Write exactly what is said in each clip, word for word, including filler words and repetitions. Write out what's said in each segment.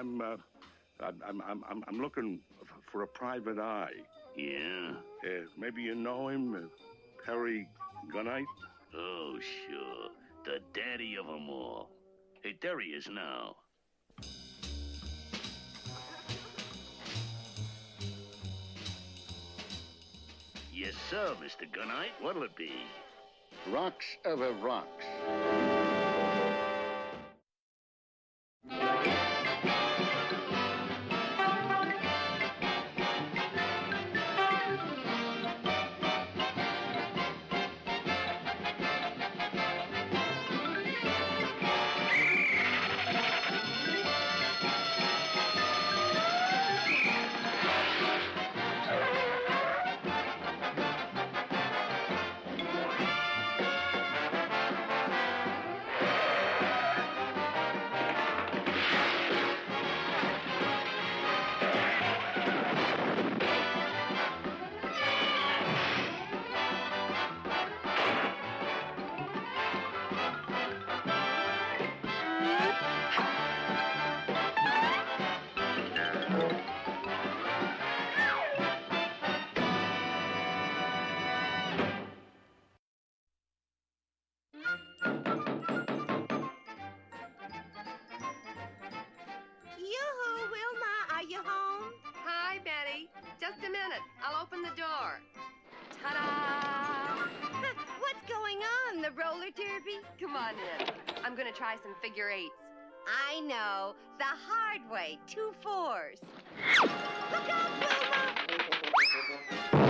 I'm, uh, I'm, I'm, I'm, I'm looking for a private eye. Yeah? Uh, maybe you know him, uh, Perry Gunite? Oh, sure. The daddy of them all. Hey, there he is now. Yes, sir, Mister Gunite. What'll it be? Rocks ever rocks. Yoo-hoo, Wilma, are you home? Hi, Betty. Just a minute. I'll open the door. Ta-da! What's going on, the roller derby? Come on in. I'm going to try some figure eights. I know, the hard way, two fours. Look out, Wilma!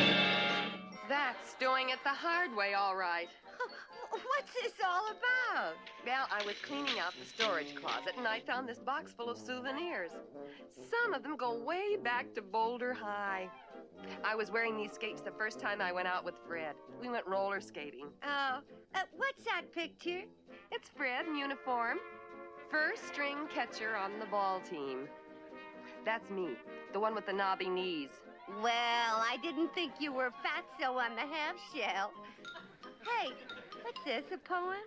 That's doing it the hard way, all right. What's this all about? Well, I was cleaning out the storage closet, and I found this box full of souvenirs. Some of them go way back to Boulder High. I was wearing these skates the first time I went out with Fred. We went roller skating. Oh, uh, what's that picture? It's Fred in uniform. First string catcher on the ball team. That's me, the one with the knobby knees. Well, I didn't think you were fatso on the half shell. Hey, what's this, a poem?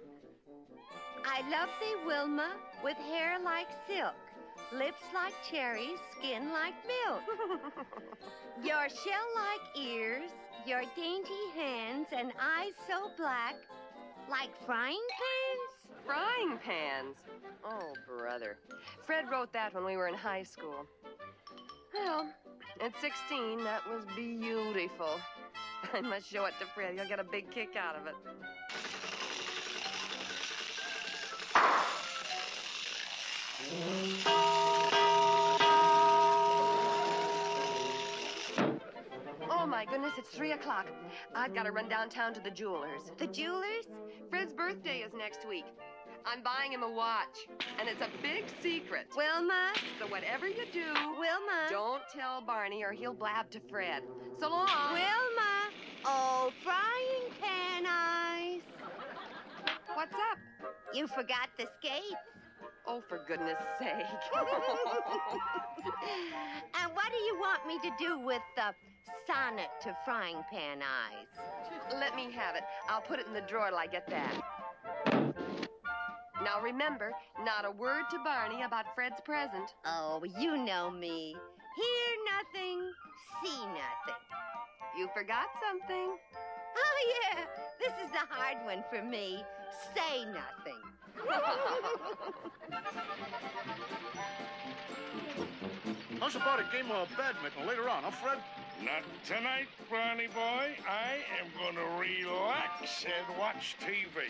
I love thee, Wilma, with hair like silk, lips like cherries, skin like milk. Your shell-like ears, your dainty hands, and eyes so black, like frying pans? Frying pans? Oh, brother. Fred wrote that when we were in high school. Well, at sixteen, that was beautiful. I must show it to Fred. He'll get a big kick out of it. Oh, my goodness, it's three o'clock. I've got to run downtown to the jewelers. The jewelers? Fred's birthday is next week. I'm buying him a watch, and it's a big secret. Wilma? So whatever you do, Wilma? don't tell Barney or he'll blab to Fred. So long. Wilma? Oh, frying pan eyes. What's up? You forgot the skates. Oh, for goodness sake. And what do you want me to do with the sonnet to frying pan eyes? Let me have it. I'll put it in the drawer till I get back. Now remember, not a word to Barney about Fred's present. Oh, you know me. Hear nothing, see nothing. You forgot something. Oh, yeah. This is the hard one for me. Say nothing. How's about a game of badminton later on, huh, Fred? Not tonight, Barney boy. I am going to relax and watch T V.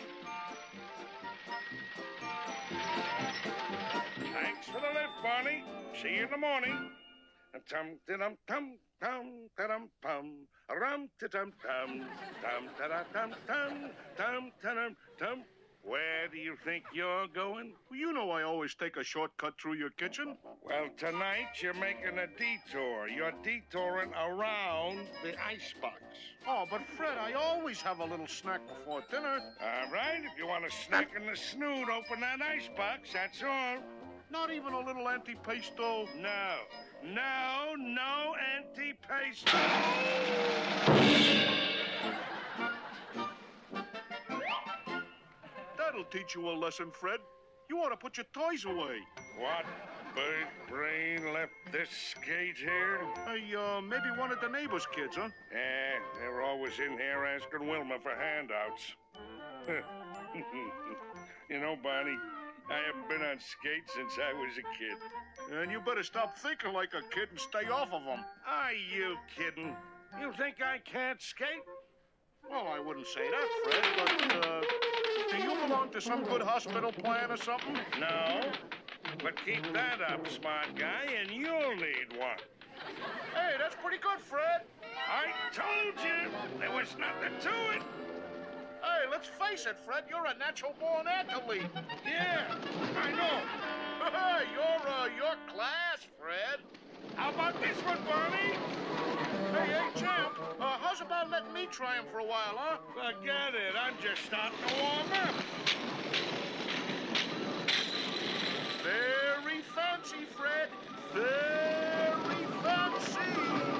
Thanks for the lift, Barney. See you in the morning. Tum tum tum tum tum tum rum tum tum tum tum tum tum tum tum tum. Where do you think you're going? Well, you know I always take a shortcut through your kitchen. Well, tonight you're making a detour. You're detouring around the icebox. Oh, but Fred, I always have a little snack before dinner. All right, if you want a snack in the snoot, open that icebox, that's all. Not even a little anti-pesto? No. No, no anti-pesto. That'll teach you a lesson, Fred. You ought to put your toys away. What? bird brain left this skate here? Hey, uh, maybe one of the neighbors' kids, huh? Yeah, they're always in here asking Wilma for handouts. You know, Barney, I haven't been on skates since I was a kid. And you better stop thinking like a kid and stay off of them. Are you kidding? You think I can't skate? Well, I wouldn't say that, Fred, but, uh, do you belong to some good hospital plan or something? No. But keep that up, smart guy, and you'll need one. Hey, that's pretty good, Fred. I told you there was nothing to it. Hey, let's face it, Fred, you're a natural-born athlete. Yeah, I know. Hey, you're, uh, your class, Fred. How about this one, Barney? Hey, hey, champ, uh, how's about letting me try him for a while, huh? Forget it. I'm just starting to warm up. Very fancy, Fred. Very fancy.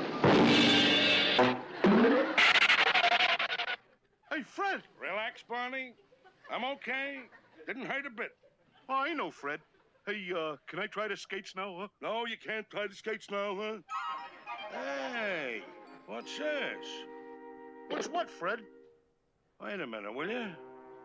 Hey, Fred. Relax, Barney. I'm okay. Didn't hurt a bit. Oh, I know, Fred. Hey, uh, can I try the skates now, huh? No, you can't try the skates now, huh? Hey, what's this? What's what, Fred? Wait a minute, will you?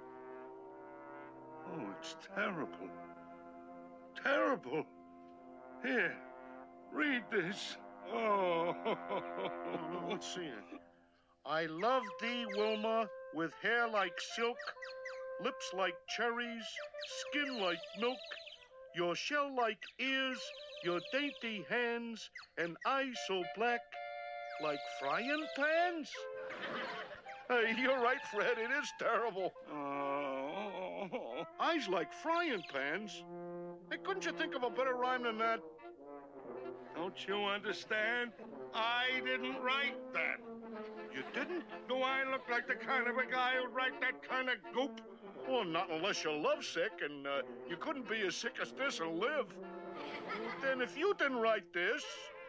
Oh, it's terrible. Terrible. Here, read this. Oh. Let's see it. I love thee, Wilma, with hair like silk, lips like cherries, skin like milk, your shell-like ears, your dainty hands, and eyes so black, like frying pans? Hey, you're right, Fred. It is terrible. Oh. Eyes like frying pans? Hey, couldn't you think of a better rhyme than that? Don't you understand? I didn't write that. You didn't? Do I look like the kind of a guy who'd write that kind of goop? Well, not unless you're lovesick, and uh, you couldn't be as sick as this and live. Then if you didn't write this...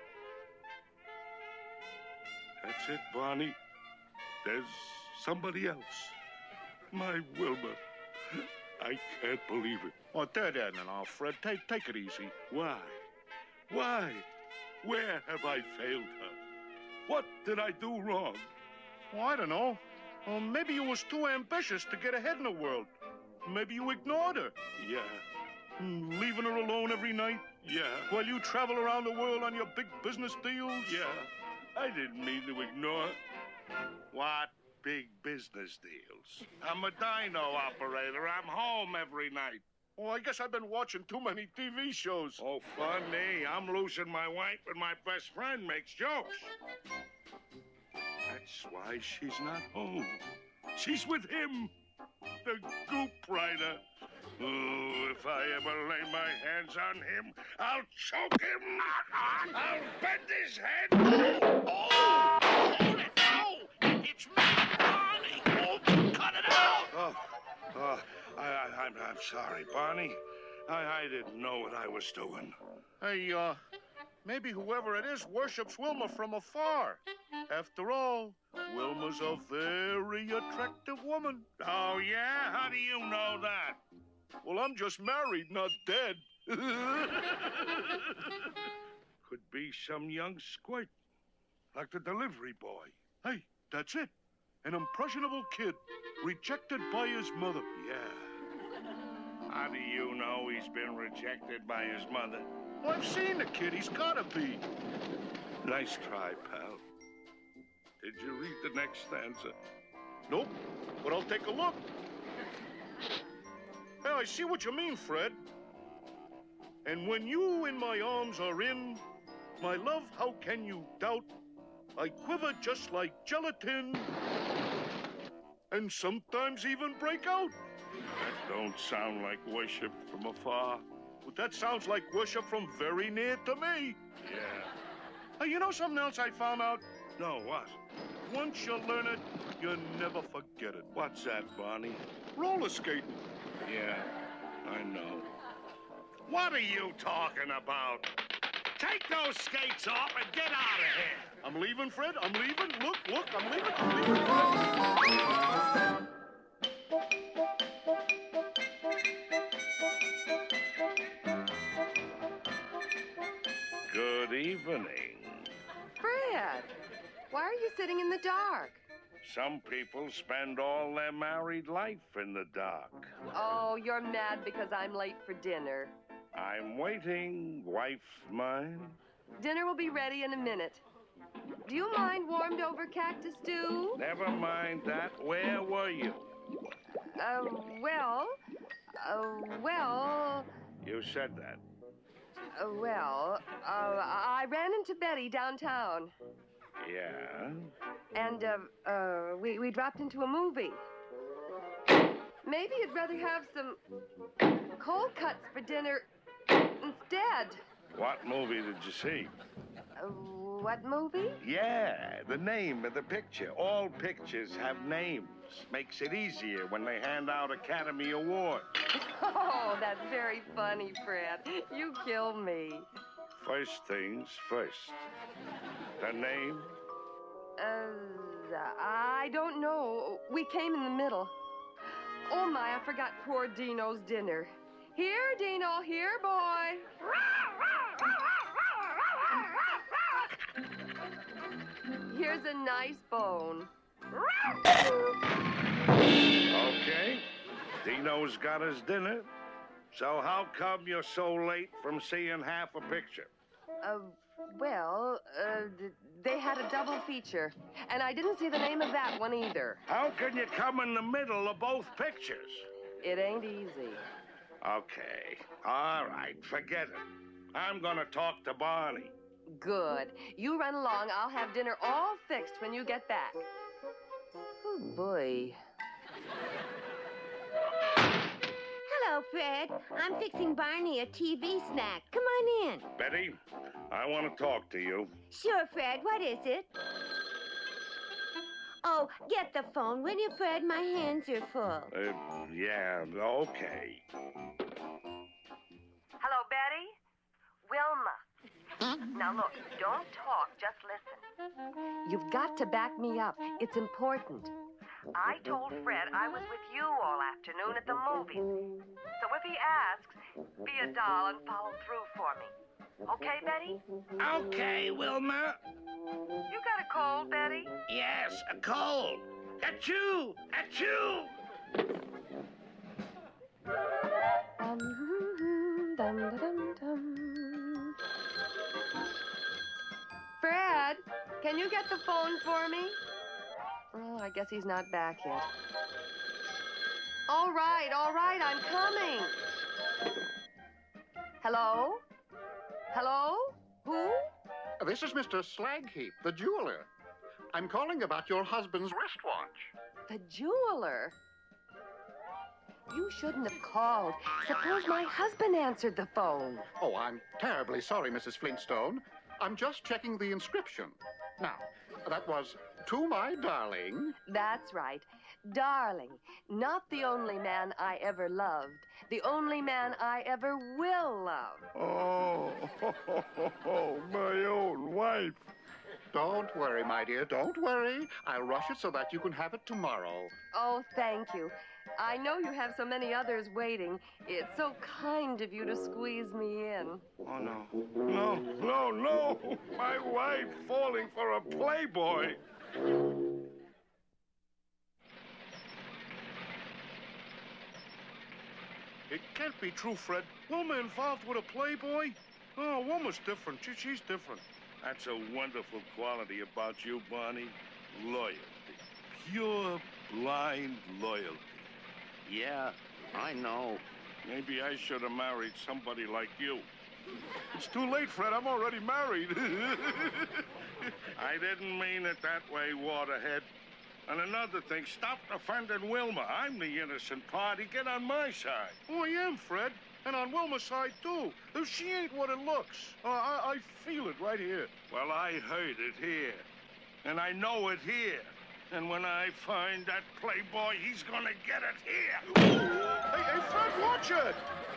That's it, Barney. There's somebody else. My Wilma. I can't believe it. Oh, there, there, now, Fred. Take, take it easy. Why? Why? Where have I failed her? What did I do wrong? Well, I don't know. Well, maybe you was too ambitious to get ahead in the world. Maybe you ignored her. Yeah. Hmm, leaving her alone every night Yeah. while you travel around the world on your big business deals. Yeah. I didn't mean to ignore. What big business deals? I'm a dino operator. I'm home every night. Well, I guess I've been watching too many T V shows. Oh, funny. I'm losing my wife and my best friend makes jokes. That's why she's not home. She's with him, the goop writer. Oh, if I ever lay my hands on him, I'll choke him. I'll bend his head. Oh! Hold it! No! It's me, Barney! Oh, cut it out! Oh, oh I, I, I'm, I'm sorry, Barney. I, I didn't know what I was doing. Hey, uh, maybe whoever it is worships Wilma from afar. After all, Wilma's a very attractive woman. Oh, yeah? How do you know that? Well, I'm just married, not dead. Could be some young squirt, like the delivery boy. Hey, that's it. An impressionable kid, rejected by his mother. Yeah. How do you know he's been rejected by his mother? Well, I've seen the kid. He's gotta be. Nice try, pal. Did you read the next stanza? Nope, but I'll take a look. Hey, I see what you mean, Fred. And when you in my arms are in, my love, how can you doubt? I quiver just like gelatin, and sometimes even break out. That don't sound like worship from afar. But that sounds like worship from very near to me. Yeah. Hey, you know something else I found out? No, what? Once you learn it, you never forget it. What's that, Barney? Roller skating. Yeah, I know. What are you talking about? Take those skates off and get out of here. I'm leaving, Fred. I'm leaving. Look, look, I'm leaving. I'm leaving, Fred. Why are you sitting in the dark? Some people spend all their married life in the dark. Oh, you're mad because I'm late for dinner. I'm waiting, wife mine. Dinner will be ready in a minute. Do you mind warmed over cactus stew? Never mind that. Where were you? Uh, well, uh, well, You said that. uh, well, uh, I ran into Betty downtown, Yeah? and, uh, uh, we, we dropped into a movie. Maybe you'd rather have some cold cuts for dinner instead. What movie did you see? Uh, what movie? Yeah, the name of the picture. All pictures have names. Makes it easier when they hand out Academy Awards. Oh, that's very funny, Fred. You kill me. First things first. The name? Uh, I don't know. We came in the middle. Oh, my, I forgot poor Dino's dinner. Here, Dino, here, boy. Here's a nice bone. Okay. Dino's got his dinner. So how come you're so late from seeing half a picture? Uh, well, uh, th- they had a double feature, and I didn't see the name of that one either. How can you come in the middle of both pictures? It ain't easy. Okay. All right, forget it. I'm gonna talk to Barney. Good. You run along. I'll have dinner all fixed when you get back. Oh, boy. Hello, Fred. I'm fixing Barney a T V snack. Come on in. Betty, I want to talk to you. Sure, Fred. What is it? Oh, get the phone, will you, Fred? My hands are full. Uh, yeah, okay. Hello, Betty? Wilma. Now, look, don't talk, just listen. You've got to back me up. It's important. I told Fred I was with you all afternoon at the movies. So if he asks, be a doll and follow through for me. Okay, Betty? Okay, Wilma. You got a cold, Betty? Yes, a cold. Achoo! Achoo! Dum, dum, dum, dum. Fred, can you get the phone for me? Oh, I guess he's not back yet. All right, all right, I'm coming. Hello? Hello? Who? This is Mister Slagheap, the jeweler. I'm calling about your husband's wristwatch. The jeweler? You shouldn't have called. Suppose my husband answered the phone. Oh, I'm terribly sorry, Missus Flintstone. I'm just checking the inscription. Now, that was, "To my darling." That's right. Darling, not the only man I ever loved, the only man I ever will love. Oh, my own wife. Don't worry, my dear, don't worry. I'll rush it so that you can have it tomorrow. Oh, thank you. I know you have so many others waiting. It's so kind of you to squeeze me in. Oh, no. No, no, no. My wife falling for a playboy. It can't be true, Fred. Wilma involved with a playboy? Oh, Wilma's different. She, she's different. That's a wonderful quality about you, Barney. Loyalty. Pure, blind loyalty. Yeah, I know. Maybe I should have married somebody like you. It's too late, Fred. I'm already married. I didn't mean it that way, Waterhead. And another thing, stop defending Wilma. I'm the innocent party. Get on my side. Oh, I am, Fred. And on Wilma's side, too. She ain't what it looks. Uh, I, I feel it right here. Well, I heard it here. And I know it here. And when I find that playboy, he's gonna get it here. Hey, hey, Fred, watch it!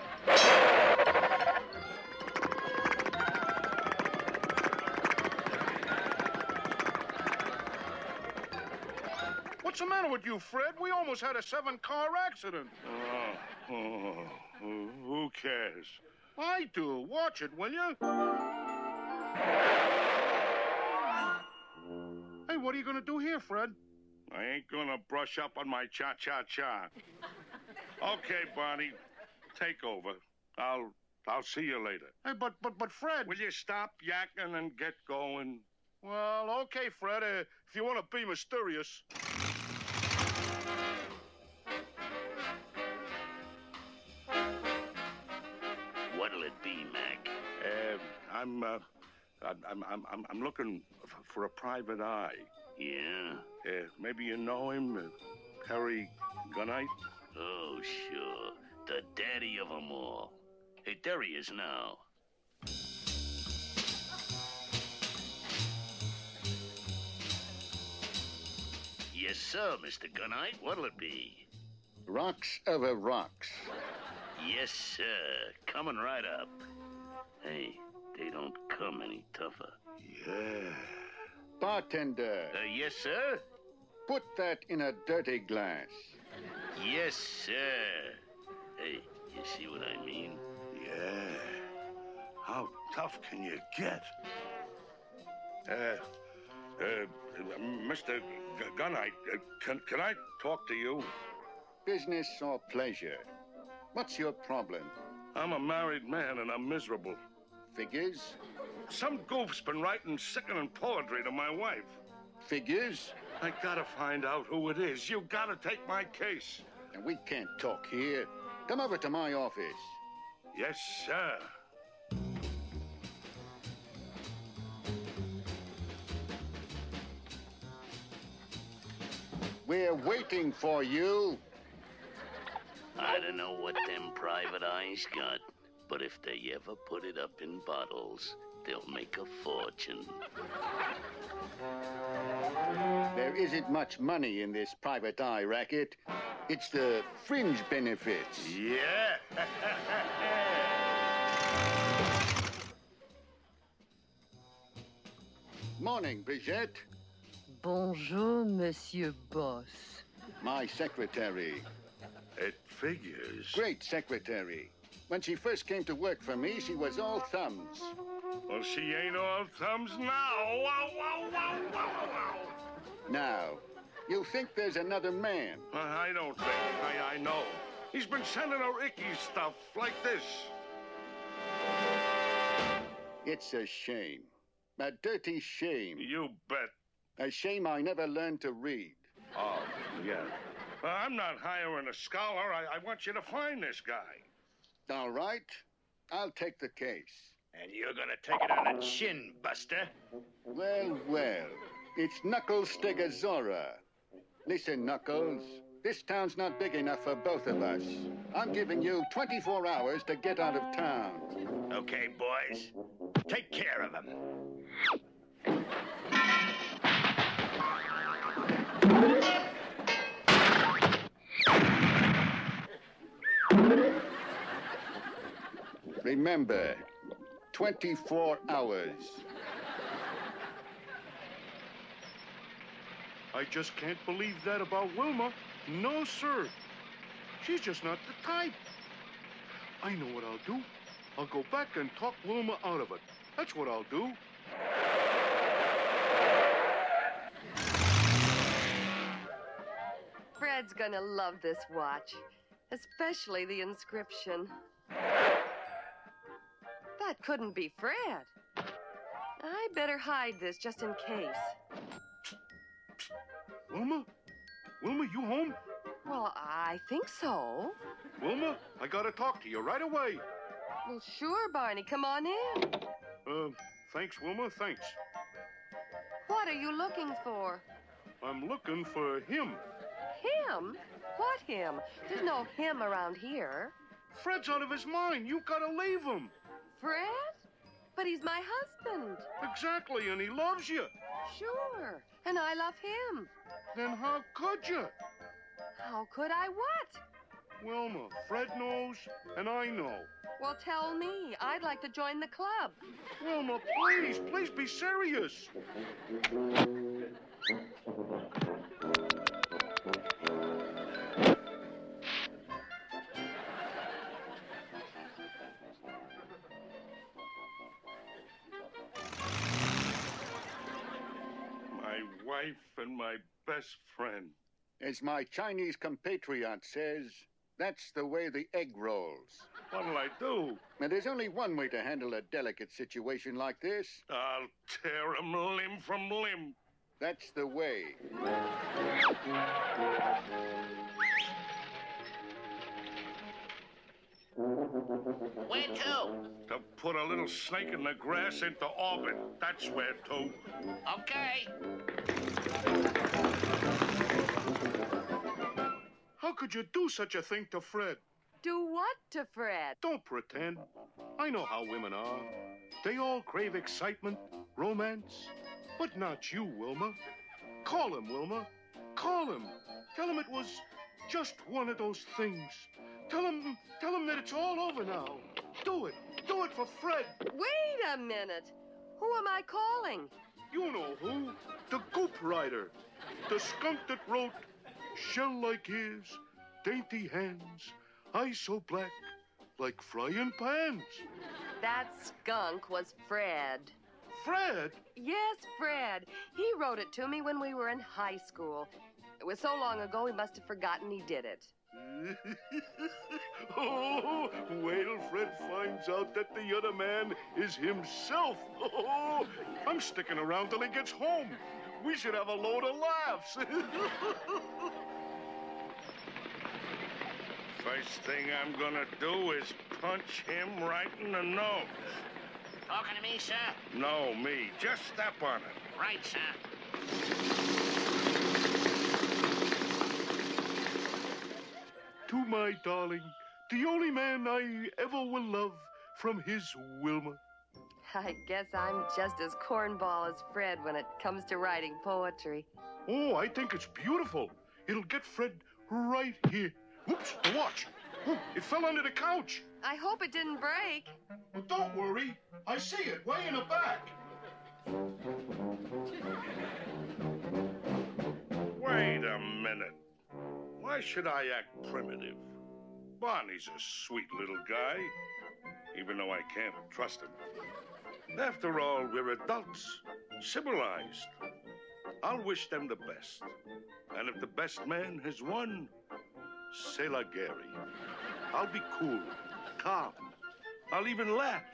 What's the matter with you, Fred? We almost had a seven-car accident. Oh, oh, oh, who cares? I do. Watch it, will you? Hey, what are you going to do here, Fred? I ain't gonna brush up on my cha-cha-cha. Okay, Barney, take over. I'll I'll see you later. Hey, but, but, but, Fred... Will you stop yakking and get going? Well, okay, Fred, uh, if you want to be mysterious. What'll it be, Mac? Uh, I'm, uh, I'm, I'm, I'm, I'm looking f- for a private eye. Yeah? Uh, maybe you know him, uh, Harry Gunite? Oh, sure. The daddy of 'em all. Hey, there he is now. Yes, sir, Mister Gunite. What'll it be? Rocks over rocks. Yes, sir. Coming right up. Hey, they don't come any tougher. Yeah. Bartender, Uh, yes, sir? put that in a dirty glass. Yes, sir. Hey, you see what I mean? Yeah. How tough can you get? Uh, uh, Mister G- Gunite, uh, can, can I talk to you? Business or pleasure? What's your problem? I'm a married man and I'm miserable. Figures? Some goof's been writing sickening poetry to my wife. Figures? I gotta find out who it is. You gotta take my case. And we can't talk here. Come over to my office. Yes, sir. We're waiting for you. I don't know what them private eyes got, but if they ever put it up in bottles, they'll make a fortune. There isn't much money in this private eye racket. It's the fringe benefits. Yeah. Morning, Brigitte. Bonjour, Monsieur Boss. My secretary. It figures. Great secretary. When she first came to work for me, she was all thumbs. Well, she ain't all thumbs now. Wow, wow, wow, wow, wow. Now, you think there's another man? Uh, I don't think. I, I know. He's been sending her icky stuff like this. It's a shame. A dirty shame. You bet. A shame I never learned to read. Oh, yeah. Uh, I'm not hiring a scholar. I, I want you to find this guy. All right. I'll take the case. And you're gonna take it on the chin, Buster. Well, well. It's Knuckles Stegazora. Listen, Knuckles. This town's not big enough for both of us. I'm giving you twenty-four hours to get out of town. Okay, boys. Take care of him. Remember, twenty-four hours. I just can't believe that about Wilma. No, sir. She's just not the type. I know what I'll do. I'll go back and talk Wilma out of it. That's what I'll do. Fred's gonna love this watch, especially the inscription. That couldn't be Fred. I better hide this just in case. Wilma? Wilma, you home? Well, I think so. Wilma, I gotta talk to you right away. Well, sure, Barney. Come on in. Uh, thanks, Wilma, thanks. What are you looking for? I'm looking for him. Him? What him? There's no him around here. Fred's out of his mind. You gotta leave him. Fred? But he's my husband. Exactly, and he loves you. Sure. And I love him. Then how could you? How could I what? Wilma, Fred knows, and I know. Well, tell me. I'd like to join the club. Wilma, please, please be serious. my wife and my best friend. As my Chinese compatriot says, that's the way the egg rolls. What'll I do? Now, there's only one way to handle a delicate situation like this. I'll tear him limb from limb. That's the way. Where to? To put a little snake in the grass into orbit. That's where to. Okay. How could you do such a thing to Fred? Do what to Fred? Don't pretend. I know how women are. They all crave excitement, romance. But not you, Wilma. Call him, Wilma. Call him. Tell him it was just one of those things. Tell him, tell him that it's all over now. Do it. Do it for Fred. Wait a minute. Who am I calling? You know who. The Goop Rider. The skunk that wrote, shell like ears, dainty hands, eyes so black, like frying pans. That skunk was Fred. Fred? Yes, Fred. He wrote it to me when we were in high school. It was so long ago, he must have forgotten he did it. Oh, wait till Fred finds out that the other man is himself. Oh, I'm sticking around till he gets home. We should have a load of laughs. First thing I'm gonna do is punch him right in the nose. Talking to me, sir? No, me. Just step on it. Right, sir. To my darling, the only man I ever will love, from his Wilma. I guess I'm just as cornball as Fred when it comes to writing poetry. Oh, I think it's beautiful. It'll get Fred right here. Whoops, the watch. Oh, it fell under the couch. I hope it didn't break. Well, don't worry. I see it way in the back. Wait a minute. Why should I act primitive? Barney's a sweet little guy, even though I can't trust him. After all, we're adults, civilized. I'll wish them the best. And if the best man has won, c'est la guerre. I'll be cool, calm. I'll even laugh.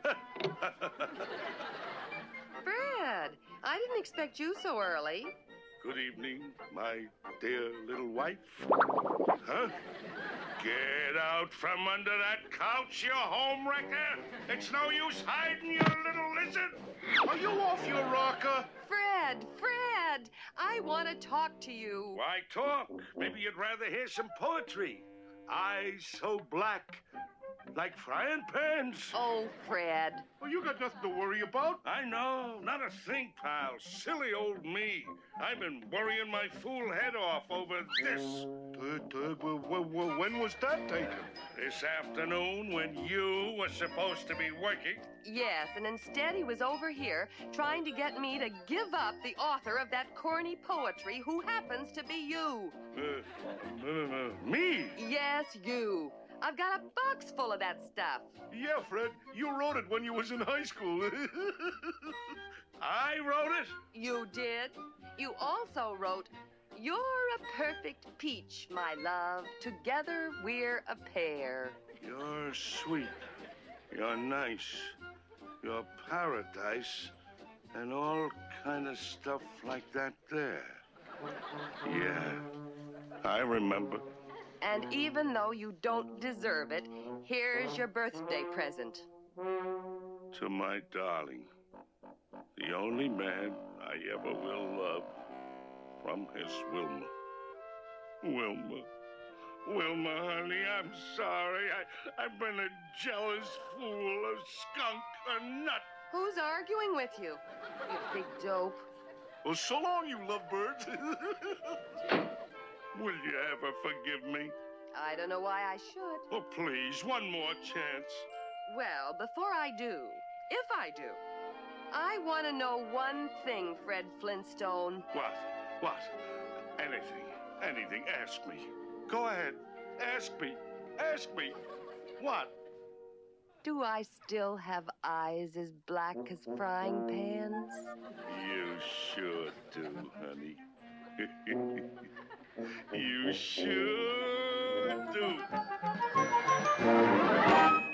Fred, I didn't expect you so early. Good evening, my dear little wife. Huh? Get out from under that couch, you home wrecker. It's no use hiding, you little lizard. Are you off your rocker? Fred, Fred, I want to talk to you. Why talk? Maybe you'd rather hear some poetry. Eyes so black, like frying pans. Oh, Fred. Well, you got nothing to worry about. I know. Not a thing, pal. Silly old me. I've been worrying my fool head off over this. Uh, uh, w- w- when was that taken? This afternoon when you were supposed to be working. Yes, and instead he was over here trying to get me to give up the author of that corny poetry who happens to be you. Uh, uh, uh, me? Yes, you. I've got a box full of that stuff. Yeah, Fred, you wrote it when you was in high school. I wrote it? You did. You also wrote, "You're a perfect peach, my love. Together we're a pair." You're sweet. You're nice. You're paradise. And all kind of stuff like that there. Yeah, I remember. And even though you don't deserve it, here's your birthday present. To my darling, the only man I ever will love, from his Wilma. Wilma. Wilma, honey, I'm sorry. I, I've been a jealous fool, a skunk, a nut. Who's arguing with you, you big dope? Well, so long, you lovebirds. Will you ever forgive me? I don't know why I should. Oh, please, one more chance. Well, before I do, if I do, I want to know one thing, Fred Flintstone. What? What? Anything. Anything. Ask me. Go ahead. Ask me. Ask me. What? Do I still have eyes as black as frying pans? You sure do, honey. You sure do.